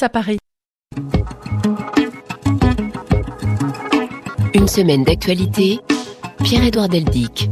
à Paris. Une semaine d'actualité, Pierre-Édouard Deldic.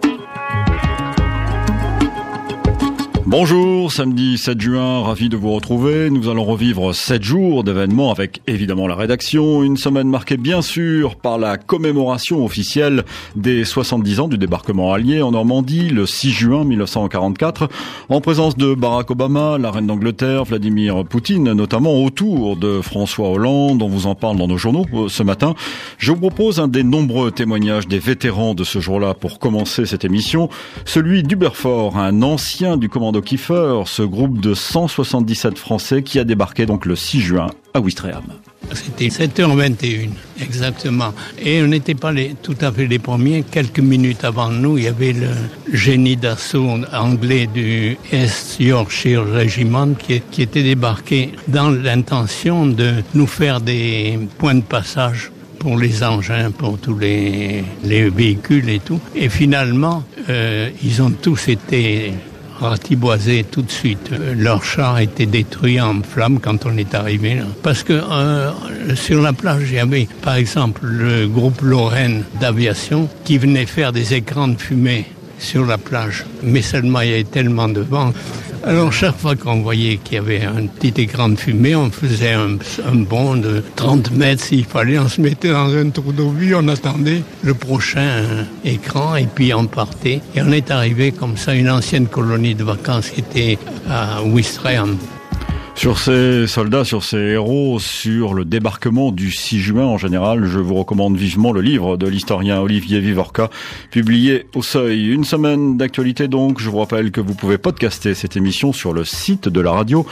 Bonjour, samedi 7 juin, ravi de vous retrouver. Nous allons revivre 7 jours d'événements avec évidemment la rédaction. Une semaine marquée bien sûr par la commémoration officielle des 70 ans du débarquement allié en Normandie le 6 juin 1944. En présence de Barack Obama, la reine d'Angleterre, Vladimir Poutine, notamment autour de François Hollande. On vous en parle dans nos journaux ce matin. Je vous propose un des nombreux témoignages des vétérans de ce jour-là pour commencer cette émission. Celui d'Huberfort, un ancien du commando Kiefer, ce groupe de 177 Français qui a débarqué donc le 6 juin à Ouistreham. C'était 7h21, exactement. Et on n'était pas tout à fait les premiers. Quelques minutes avant nous, il y avait le génie d'assaut anglais du East Yorkshire Regiment qui était débarqué dans l'intention de nous faire des points de passage pour les engins, pour tous les véhicules et tout. Et finalement, ils ont tous été ratiboisés tout de suite. Leur char était détruit en flammes quand on est arrivé là. Parce que sur la plage, il y avait par exemple le groupe Lorraine d'aviation qui venait faire des écrans de fumée sur la plage. Mais seulement il y avait tellement de vent. Alors chaque fois qu'on voyait qu'il y avait un petit écran de fumée, on faisait un bond de 30 mètres s'il fallait. On se mettait dans un trou d'obus, on attendait le prochain écran et puis on partait. Et on est arrivé comme ça à une ancienne colonie de vacances qui était à Ouistreham. Sur ces soldats, sur ces héros, sur le débarquement du 6 juin en général, je vous recommande vivement le livre de l'historien Olivier Vivorca, publié au Seuil. Une semaine d'actualité donc. Je vous rappelle que vous pouvez podcaster cette émission sur le site de la radio,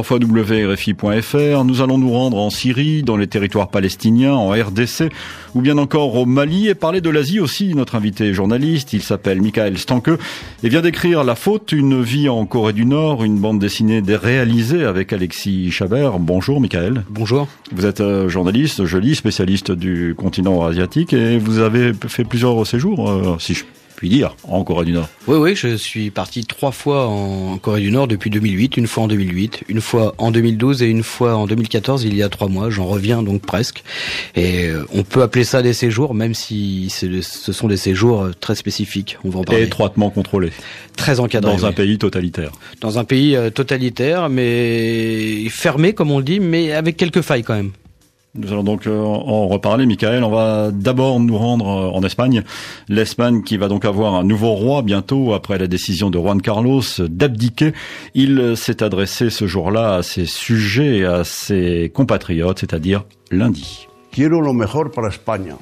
www.rfi.fr. Nous allons nous rendre en Syrie, dans les territoires palestiniens, en RDC, ou bien encore au Mali, et parler de l'Asie aussi. Notre invité journaliste, il s'appelle Michael Stanke, et vient d'écrire La Faute, une vie en Corée du Nord, une bande dessinée réalisée avec Alexis Chabert. Bonjour Michael. Bonjour. Vous êtes journaliste, je lis, spécialiste du continent asiatique, et vous avez fait plusieurs séjours, si je puis dire, en Corée du Nord. Oui, je suis parti 3 fois en Corée du Nord depuis 2008, une fois en 2008, une fois en 2012 et une fois en 2014, il y a 3 mois. J'en reviens donc presque. Et on peut appeler ça des séjours, même si ce sont des séjours très spécifiques. On va en parler. Étroitement contrôlés. Très encadrés. Dans un pays totalitaire. Dans un pays totalitaire, mais fermé, comme on le dit, mais avec quelques failles quand même. Nous allons donc en reparler, Michael. On va d'abord nous rendre en Espagne. L'Espagne qui va donc avoir un nouveau roi bientôt après la décision de Juan Carlos d'abdiquer. Il s'est adressé ce jour-là à ses sujets et à ses compatriotes, c'est-à-dire lundi. Quiero lo mejor para España.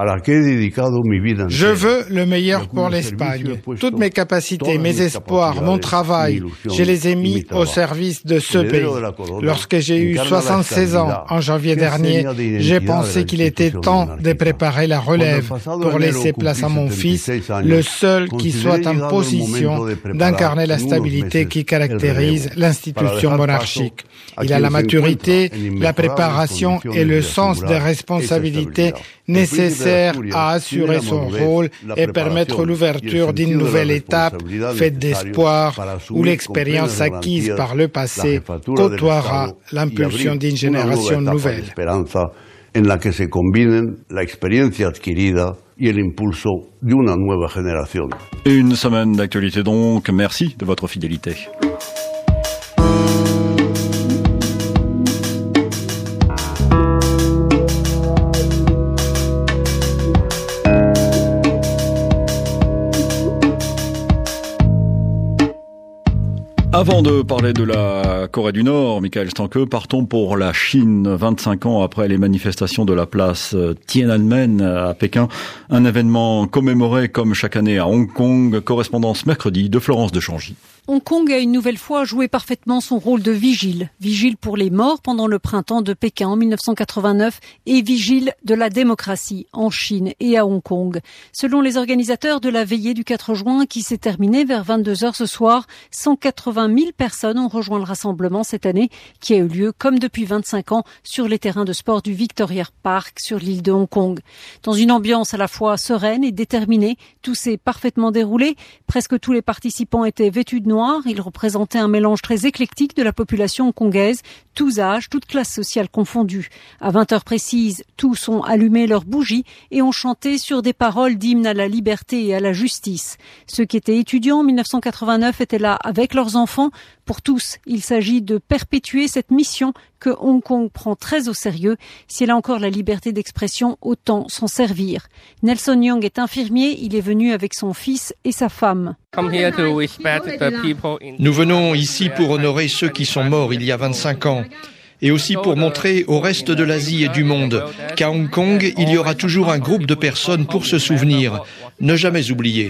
Je veux le meilleur pour l'Espagne. Toutes mes capacités, mes espoirs, mon travail, je les ai mis au service de ce pays. Lorsque j'ai eu 76 ans en janvier dernier, j'ai pensé qu'il était temps de préparer la relève pour laisser place à mon fils, le seul qui soit en position d'incarner la stabilité qui caractérise l'institution monarchique. Il a la maturité, la préparation et le sens des responsabilités nécessaires à assurer son rôle et permettre l'ouverture d'une nouvelle étape faite d'espoir où l'expérience acquise par le passé côtoiera l'impulsion d'une génération nouvelle. En la que se combinen la experiencia adquirida y el impulso de una nueva generación. Une semaine d'actualité donc. Merci de votre fidélité. Avant de parler de la Corée du Nord, Michael Stanke, partons pour la Chine, 25 ans après les manifestations de la place Tiananmen à Pékin. Un événement commémoré comme chaque année à Hong Kong. Correspondance mercredi de Florence de Changy. Hong Kong a une nouvelle fois joué parfaitement son rôle de vigile. Vigile pour les morts pendant le printemps de Pékin en 1989 et vigile de la démocratie en Chine et à Hong Kong. Selon les organisateurs de la veillée du 4 juin qui s'est terminée vers 22h ce soir, 180 000 personnes ont rejoint le rassemblement cette année qui a eu lieu comme depuis 25 ans sur les terrains de sport du Victoria Park sur l'île de Hong Kong. Dans une ambiance à la fois sereine et déterminée, tout s'est parfaitement déroulé. Presque tous les participants étaient vêtus de noir noir. Il représentait un mélange très éclectique de la population hongkongaise, tous âges, toutes classes sociales confondues. À 20h précises, tous ont allumé leurs bougies et ont chanté sur des paroles d'hymne à la liberté et à la justice. Ceux qui étaient étudiants en 1989 étaient là avec leurs enfants. Pour tous, il s'agit de perpétuer cette mission que Hong Kong prend très au sérieux. Si elle a encore la liberté d'expression, autant s'en servir. Nelson Young est infirmier, il est venu avec son fils et sa femme. Nous venons ici pour honorer ceux qui sont morts il y a 25 ans. Et aussi pour montrer au reste de l'Asie et du monde qu'à Hong Kong, il y aura toujours un groupe de personnes pour se souvenir. Ne jamais oublier.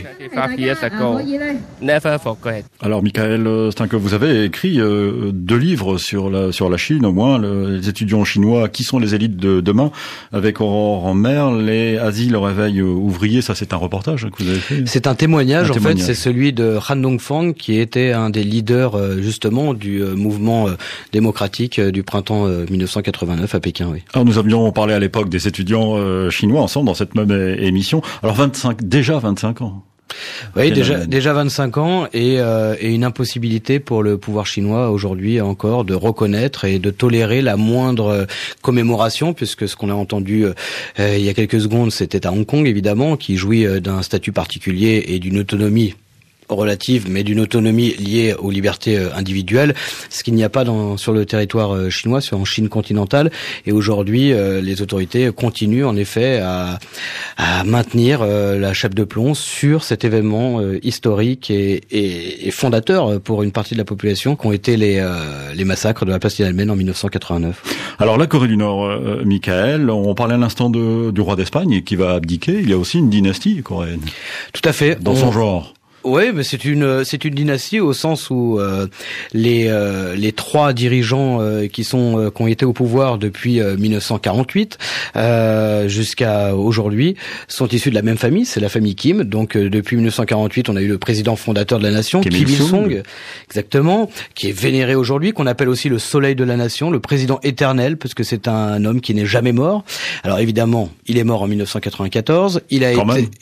Alors, Michael Stinke, vous avez écrit 2 livres sur la Chine, au moins, les étudiants chinois, qui sont les élites de demain, avec Aurore Merle et Asie, le réveil ouvrier. Ça, c'est un reportage que vous avez fait. C'est un témoignage, en fait, c'est celui de Han Dongfang, qui était un des leaders, justement, du mouvement démocratique du printemps 1989 à Pékin, oui. Alors, nous avions parlé à l'époque des étudiants chinois ensemble dans cette même émission. Alors, déjà 25 ans. Oui, déjà 25 ans et une impossibilité pour le pouvoir chinois aujourd'hui encore de reconnaître et de tolérer la moindre commémoration, puisque ce qu'on a entendu il y a quelques secondes, c'était à Hong Kong évidemment, qui jouit d'un statut particulier et d'une autonomie relative, mais d'une autonomie liée aux libertés individuelles, ce qu'il n'y a pas sur le territoire chinois, en Chine continentale. Et aujourd'hui, les autorités continuent en effet à maintenir la chape de plomb sur cet événement historique et fondateur pour une partie de la population qu'ont été les massacres de la place Tiananmen en 1989. Alors la Corée du Nord, Michael, on parlait à l'instant du roi d'Espagne qui va abdiquer. Il y a aussi une dynastie coréenne. Tout à fait. Dans son genre. Oui, mais c'est une dynastie au sens où les 3 dirigeants qui ont été au pouvoir depuis 1948 jusqu'à aujourd'hui sont issus de la même famille, c'est la famille Kim. Donc depuis 1948, on a eu le président fondateur de la nation, Kim Il-sung, exactement, qui est vénéré aujourd'hui, qu'on appelle aussi le soleil de la nation, le président éternel, parce que c'est un homme qui n'est jamais mort. Alors évidemment, il est mort en 1994. Il a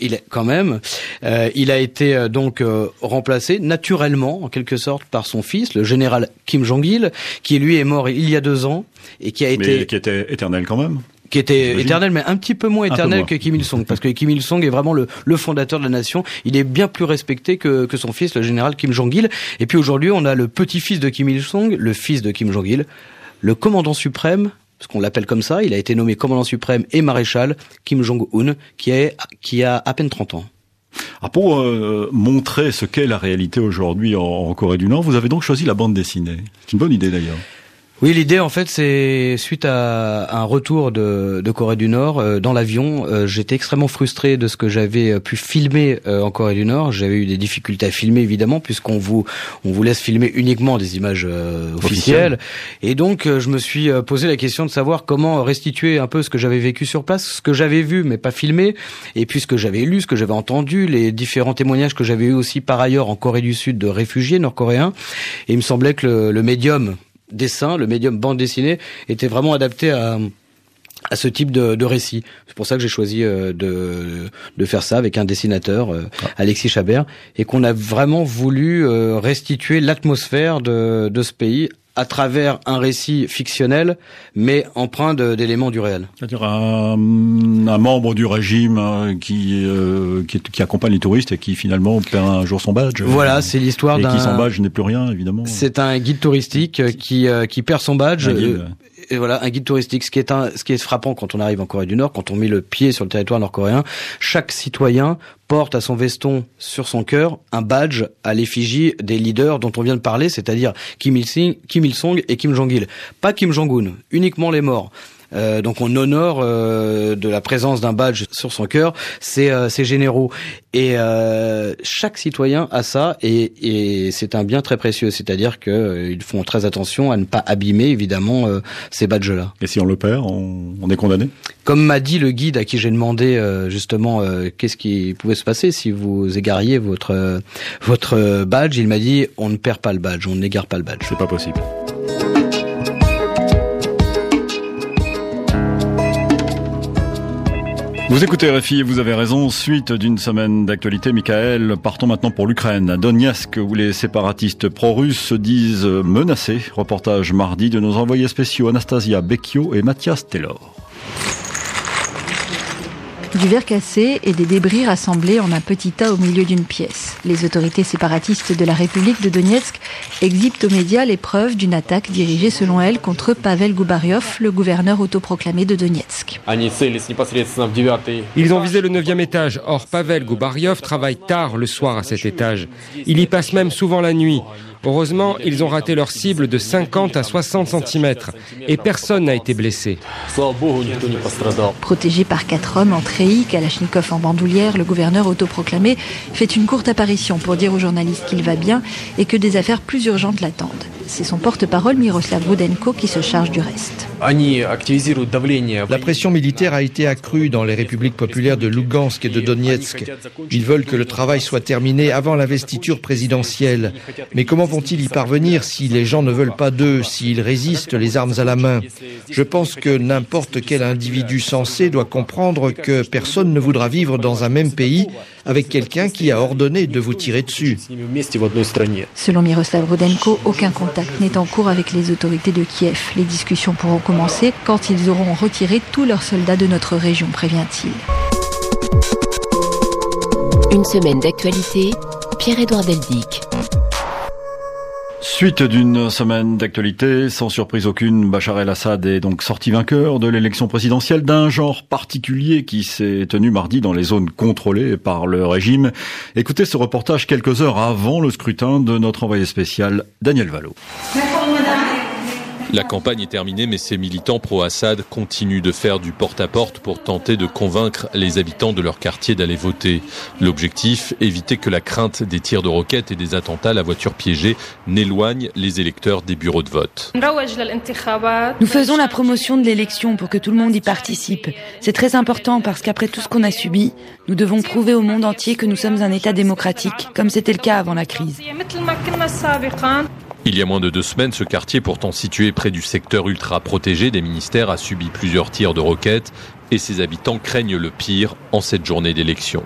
été donc remplacé naturellement, en quelque sorte, par son fils, le général Kim Jong-il, qui lui est mort il y a 2 ans et qui était éternel quand même. Qui était éternel, mais un petit peu moins éternel que Kim Il-sung, parce que Kim Il-sung est vraiment le fondateur de la nation. Il est bien plus respecté que son fils, le général Kim Jong-il. Et puis aujourd'hui, on a le petit-fils de Kim Il-sung, le fils de Kim Jong-il, le commandant suprême, parce qu'on l'appelle comme ça, il a été nommé commandant suprême et maréchal, Kim Jong-un, qui a à peine 30 ans. Pour montrer ce qu'est la réalité aujourd'hui en Corée du Nord, vous avez donc choisi la bande dessinée. C'est une bonne idée d'ailleurs. Oui, l'idée en fait c'est suite à un retour de Corée du Nord dans l'avion, j'étais extrêmement frustré de ce que j'avais pu filmer en Corée du Nord. J'avais eu des difficultés à filmer évidemment puisqu'on vous laisse filmer uniquement des images officielles. Et donc je me suis posé la question de savoir comment restituer un peu ce que j'avais vécu sur place, ce que j'avais vu mais pas filmé, et puis ce que j'avais lu, ce que j'avais entendu, les différents témoignages que j'avais eu aussi par ailleurs en Corée du Sud de réfugiés nord-coréens. Et il me semblait que le médium dessin, le médium bande dessinée était vraiment adapté à ce type de récit. C'est pour ça que j'ai choisi de faire ça avec un dessinateur, Alexis Chabert, et qu'on a vraiment voulu restituer l'atmosphère de ce pays à travers un récit fictionnel, mais empreint d'éléments du réel. C'est-à-dire un membre du régime qui accompagne les touristes et qui finalement perd un jour son badge. Voilà, c'est l'histoire et qui sans badge n'est plus rien, évidemment. C'est un guide touristique qui perd son badge. Et voilà, un guide touristique. Ce qui est frappant quand on arrive en Corée du Nord, quand on met le pied sur le territoire nord-coréen, chaque citoyen porte à son veston sur son cœur un badge à l'effigie des leaders dont on vient de parler, c'est-à-dire Kim Il-sung et Kim Jong-il. Pas Kim Jong-un, uniquement les morts. Donc on honore de la présence d'un badge sur son cœur ces généraux. Et chaque citoyen a ça, et c'est un bien très précieux. C'est-à-dire que ils font très attention à ne pas abîmer évidemment ces badges-là. Et si on le perd, on est condamné ? Comme m'a dit le guide à qui j'ai demandé justement qu'est-ce qui pouvait se passer si vous égariez votre badge, il m'a dit on ne perd pas le badge, on n'égare pas le badge. C'est pas possible. Vous écoutez RFI et vous avez raison. Suite d'une semaine d'actualité, Michael, partons maintenant pour l'Ukraine. À Donetsk, où les séparatistes pro-russes se disent menacés. Reportage mardi de nos envoyés spéciaux Anastasia Becchio et Mathias Taylor. Du verre cassé et des débris rassemblés en un petit tas au milieu d'une pièce. Les autorités séparatistes de la République de Donetsk exhibent aux médias les preuves d'une attaque dirigée selon elles contre Pavel Gubaryov, le gouverneur autoproclamé de Donetsk. Ils ont visé le 9e étage. Or, Pavel Gubaryov travaille tard le soir à cet étage. Il y passe même souvent la nuit. Heureusement, ils ont raté leur cible de 50 à 60 cm et personne n'a été blessé. Protégé par 4 hommes en treillis, Kalachnikov en bandoulière, le gouverneur autoproclamé fait une courte apparition pour dire aux journalistes qu'il va bien et que des affaires plus urgentes l'attendent. C'est son porte-parole Miroslav Rudenko qui se charge du reste. La pression militaire a été accrue dans les républiques populaires de Lugansk et de Donetsk. Ils veulent que le travail soit terminé avant l'investiture présidentielle. Mais comment vont-ils y parvenir si les gens ne veulent pas d'eux, s'ils résistent les armes à la main? Je pense que n'importe quel individu sensé doit comprendre que personne ne voudra vivre dans un même pays avec quelqu'un qui a ordonné de vous tirer dessus. Selon Miroslav Rudenko, aucun contact n'est en cours avec les autorités de Kiev. Les discussions pourront commencer quand ils auront retiré tous leurs soldats de notre région, prévient-il. Une semaine d'actualité, Pierre-Édouard Deldic. Suite d'une semaine d'actualité, sans surprise aucune, Bachar el-Assad est donc sorti vainqueur de l'élection présidentielle d'un genre particulier qui s'est tenu mardi dans les zones contrôlées par le régime. Écoutez ce reportage quelques heures avant le scrutin de notre envoyé spécial Daniel Valo. La campagne est terminée, mais ces militants pro-Assad continuent de faire du porte-à-porte pour tenter de convaincre les habitants de leur quartier d'aller voter. L'objectif, éviter que la crainte des tirs de roquettes et des attentats à la voiture piégée n'éloigne les électeurs des bureaux de vote. Nous faisons la promotion de l'élection pour que tout le monde y participe. C'est très important parce qu'après tout ce qu'on a subi, nous devons prouver au monde entier que nous sommes un État démocratique, comme c'était le cas avant la crise. Il y a moins de 2 semaines, ce quartier, pourtant situé près du secteur ultra protégé des ministères, a subi plusieurs tirs de roquettes et ses habitants craignent le pire en cette journée d'élection.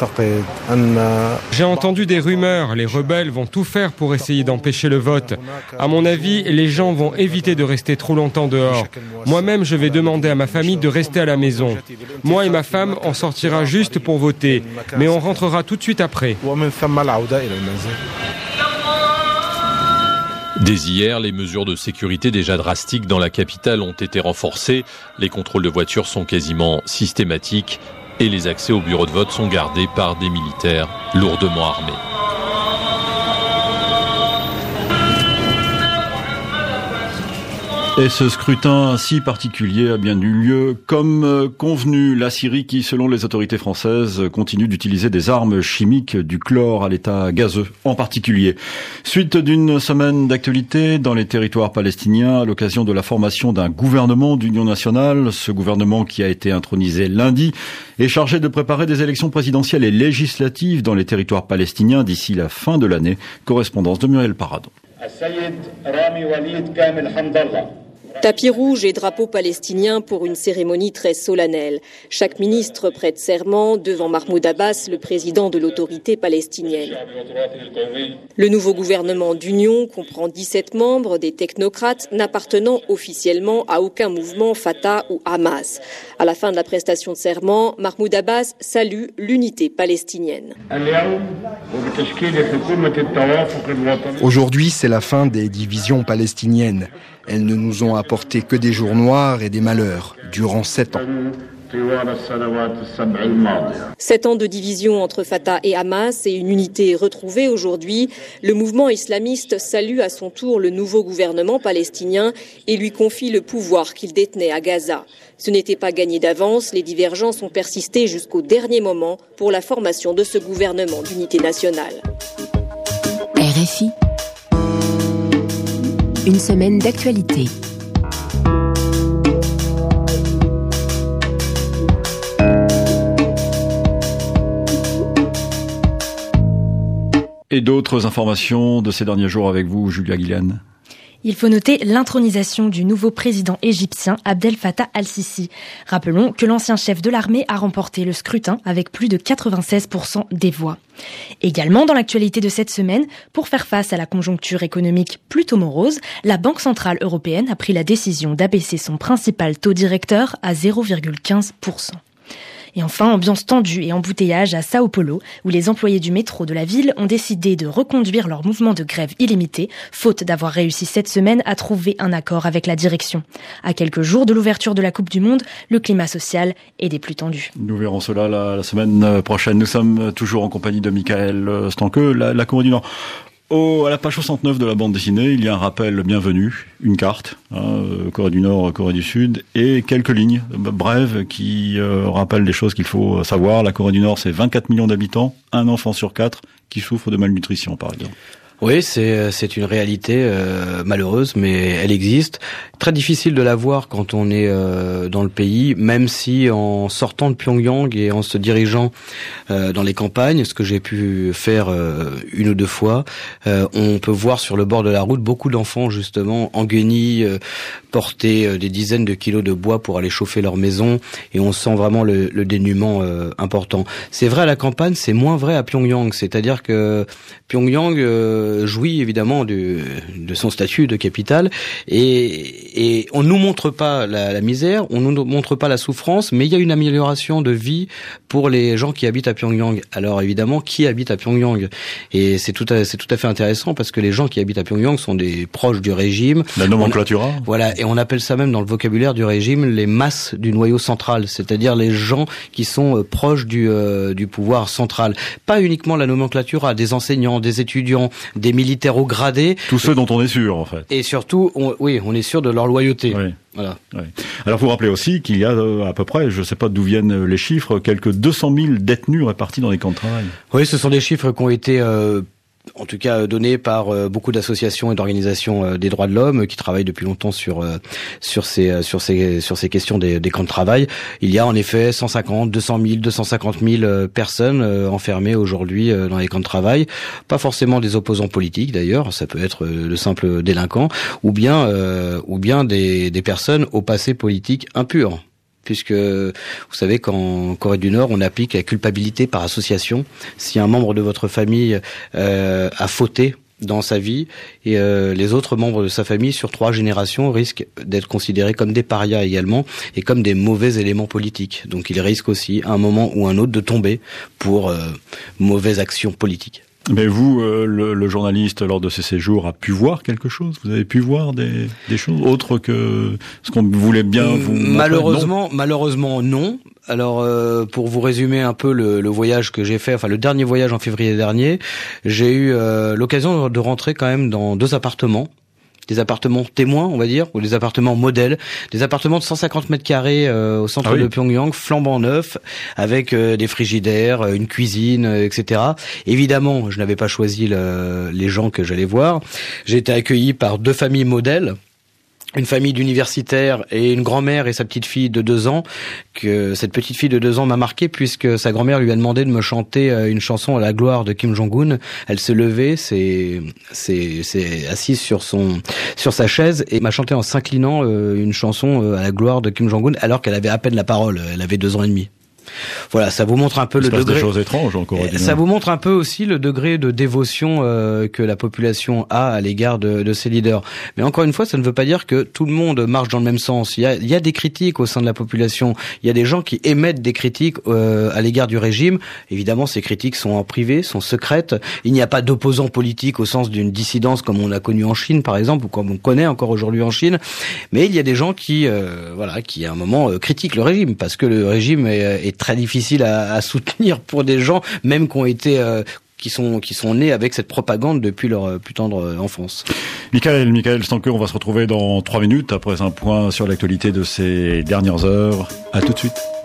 J'ai entendu des rumeurs, les rebelles vont tout faire pour essayer d'empêcher le vote. À mon avis, les gens vont éviter de rester trop longtemps dehors. Moi-même, je vais demander à ma famille de rester à la maison. Moi et ma femme, on sortira juste pour voter, mais on rentrera tout de suite après. Dès hier, les mesures de sécurité déjà drastiques dans la capitale ont été renforcées. Les contrôles de voitures sont quasiment systématiques et les accès aux bureaux de vote sont gardés par des militaires lourdement armés. Et ce scrutin si particulier a bien eu lieu comme convenu. La Syrie qui, selon les autorités françaises, continue d'utiliser des armes chimiques, du chlore à l'état gazeux en particulier. Suite d'une semaine d'actualité dans les territoires palestiniens à l'occasion de la formation d'un gouvernement d'union nationale. Ce gouvernement qui a été intronisé lundi est chargé de préparer des élections présidentielles et législatives dans les territoires palestiniens d'ici la fin de l'année. Correspondance de Muriel Paradon. Tapis rouge et drapeau palestinien pour une cérémonie très solennelle. Chaque ministre prête serment devant Mahmoud Abbas, le président de l'autorité palestinienne. Le nouveau gouvernement d'union comprend 17 membres, des technocrates n'appartenant officiellement à aucun mouvement Fatah ou Hamas. À la fin de la prestation de serment, Mahmoud Abbas salue l'unité palestinienne. Aujourd'hui, c'est la fin des divisions palestiniennes. Elles ne nous ont apporté que des jours noirs et des malheurs durant 7 ans. 7 ans de division entre Fatah et Hamas et une unité retrouvée aujourd'hui. Le mouvement islamiste salue à son tour le nouveau gouvernement palestinien et lui confie le pouvoir qu'il détenait à Gaza. Ce n'était pas gagné d'avance, les divergences ont persisté jusqu'au dernier moment pour la formation de ce gouvernement d'unité nationale. RFI. Une semaine d'actualité. Et d'autres informations de ces derniers jours avec vous, Julia Guillen. Il faut noter l'intronisation du nouveau président égyptien Abdel Fattah al-Sisi. Rappelons que l'ancien chef de l'armée a remporté le scrutin avec plus de 96% des voix. Également dans l'actualité de cette semaine, pour faire face à la conjoncture économique plutôt morose, la Banque centrale européenne a pris la décision d'abaisser son principal taux directeur à 0,15%. Et enfin, ambiance tendue et embouteillage à Sao Paulo, où les employés du métro de la ville ont décidé de reconduire leur mouvement de grève illimité, faute d'avoir réussi cette semaine à trouver un accord avec la direction. À quelques jours de l'ouverture de la Coupe du Monde, le climat social est des plus tendus. Nous verrons cela la semaine prochaine. Nous sommes toujours en compagnie de Michael Stanque, la Corée du Nord. À la page 69 de la bande dessinée, il y a un rappel bienvenu, une carte, Corée du Nord, Corée du Sud, et quelques lignes brèves qui rappellent des choses qu'il faut savoir. La Corée du Nord, c'est 24 millions d'habitants, un enfant sur 4 qui souffre de malnutrition, par exemple. Oui, c'est une réalité malheureuse, mais elle existe. Très difficile de la voir quand on est dans le pays, même si en sortant de Pyongyang et en se dirigeant dans les campagnes, ce que j'ai pu faire une ou deux fois, on peut voir sur le bord de la route beaucoup d'enfants justement en guenilles, porter des dizaines de kilos de bois pour aller chauffer leur maison, et on sent vraiment le dénuement important. C'est vrai à la campagne, c'est moins vrai à Pyongyang, c'est-à-dire que Pyongyang jouit évidemment de son statut de capitale, et on nous montre pas la misère, on nous montre pas la souffrance, mais il y a une amélioration de vie pour les gens qui habitent à Pyongyang. Alors évidemment, qui habite à Pyongyang? Et c'est tout à fait intéressant, parce que les gens qui habitent à Pyongyang sont des proches du régime. La nomenclature. Voilà, et on appelle ça même dans le vocabulaire du régime les masses du noyau central, c'est-à-dire les gens qui sont proches du pouvoir central. Pas uniquement la nomenclature, des enseignants, des étudiants, des militaires haut gradés. Tous ceux dont on est sûr, en fait. Et surtout, on est sûr de leur loyauté. Oui. Voilà. Oui. Alors, vous rappelez aussi qu'il y a à peu près, je ne sais pas d'où viennent les chiffres, quelques 200 000 détenus répartis dans les camps de travail. Oui, ce sont des chiffres qui ont été en tout cas donné par beaucoup d'associations et d'organisations des droits de l'homme qui travaillent depuis longtemps sur ces questions des camps de travail. Il y a en effet 150, 200 000, 250 000 personnes enfermées aujourd'hui dans les camps de travail. Pas forcément des opposants politiques d'ailleurs, ça peut être de simples délinquants, ou bien des personnes au passé politique impur. Puisque, vous savez qu'en Corée du Nord, on applique la culpabilité par association. Si un membre de votre famille a fauté dans sa vie, et les autres membres de sa famille, sur 3 générations, risquent d'être considérés comme des parias également, et comme des mauvais éléments politiques. Donc ils risquent aussi, à un moment ou un autre, de tomber pour mauvaises actions politiques. Mais vous, le journaliste, lors de ces séjours, a pu voir quelque chose? Vous avez pu voir des choses autres que ce qu'on voulait bien vous montrer? Malheureusement, non. Alors, pour vous résumer un peu le voyage que j'ai fait, enfin le dernier voyage en février dernier, j'ai eu l'occasion de rentrer quand même dans 2 appartements. Des appartements témoins, on va dire, ou des appartements modèles, des appartements de 150 mètres carrés au centre de Pyongyang, flambant neufs, avec des frigidaires, une cuisine, etc. Évidemment, je n'avais pas choisi les gens que j'allais voir. J'ai été accueilli par 2 familles modèles. Une famille d'universitaires et une grand-mère et sa petite fille de 2 ans, que cette petite fille de 2 ans m'a marqué puisque sa grand-mère lui a demandé de me chanter une chanson à la gloire de Kim Jong-un. Elle s'est levée, s'est assise sur sa chaise et m'a chanté en s'inclinant une chanson à la gloire de Kim Jong-un alors qu'elle avait à peine la parole. Elle avait 2 ans et demi. Voilà, ça vous montre un peu le degré. Des choses étranges encore. Ça vous montre un peu aussi le degré de dévotion que la population a à l'égard de ses leaders. Mais encore une fois, ça ne veut pas dire que tout le monde marche dans le même sens. Il y a des critiques au sein de la population. Il y a des gens qui émettent des critiques à l'égard du régime. Évidemment, ces critiques sont en privé, sont secrètes. Il n'y a pas d'opposants politiques au sens d'une dissidence comme on a connu en Chine, par exemple, ou comme on connaît encore aujourd'hui en Chine. Mais il y a des gens qui à un moment critiquent le régime parce que le régime est très difficile à soutenir pour des gens même qui ont été qui sont nés avec cette propagande depuis leur plus tendre enfance. Michael Stanque, on va se retrouver dans 3 minutes après un point sur l'actualité de ces dernières heures. À tout de suite.